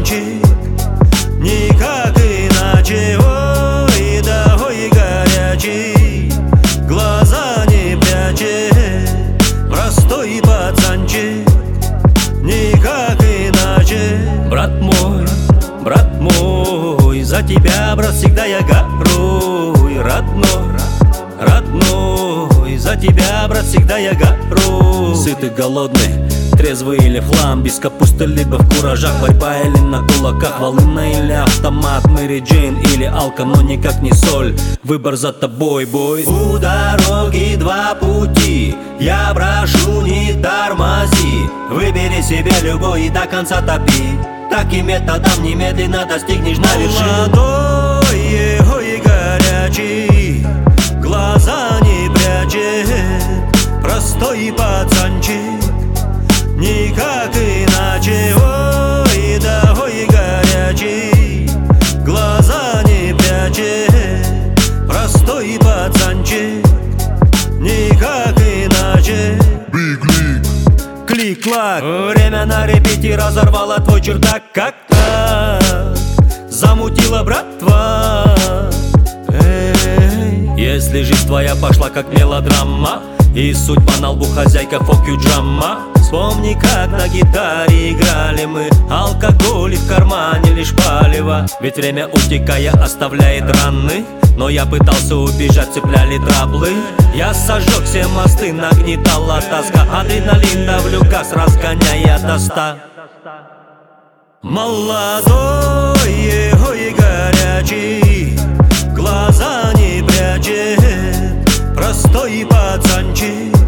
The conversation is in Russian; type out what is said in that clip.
пацанчик, никак иначе. Ой, да ой, горячий, глаза не прячет. Простой пацанчик, никак иначе. Брат мой, за тебя, брат, всегда я горой. Родной, за тебя, брат, всегда я горой. Сытый, голодный, трезвый или флам, без капусты либо в куражах, борьба или на кулаках, волына или автомат, Мэри Джейн или алка, но никак не соль. Выбор за тобой, бой. У дороги два пути, я прошу, не тормози. Выбери себе любой и до конца топи. Таким методом немедленно достигнешь на вершину. Молодой, ой, горячий, глаза не прячет. Простой пацанчик, никак иначе. Ой, да ой, горячий, глаза не прячет. Простой пацанчик, никак иначе. Клик-клак, время на репите разорвало твой чердак. Как так замутила братва? Если жизнь твоя пошла как мелодрама и судьба на лбу хозяйка фок-ю-джама, вспомни, как на гитаре играли мы, алкоголь и в кармане лишь палево. Ведь время, утекая, оставляет раны, но я пытался убежать, цепляли траблы. Я сожег все мосты, нагнетала тоска, адреналин давлю газ, разгоняя до 100. Молодой, ой, горячий, глаза не прячет. Простой пацанчик,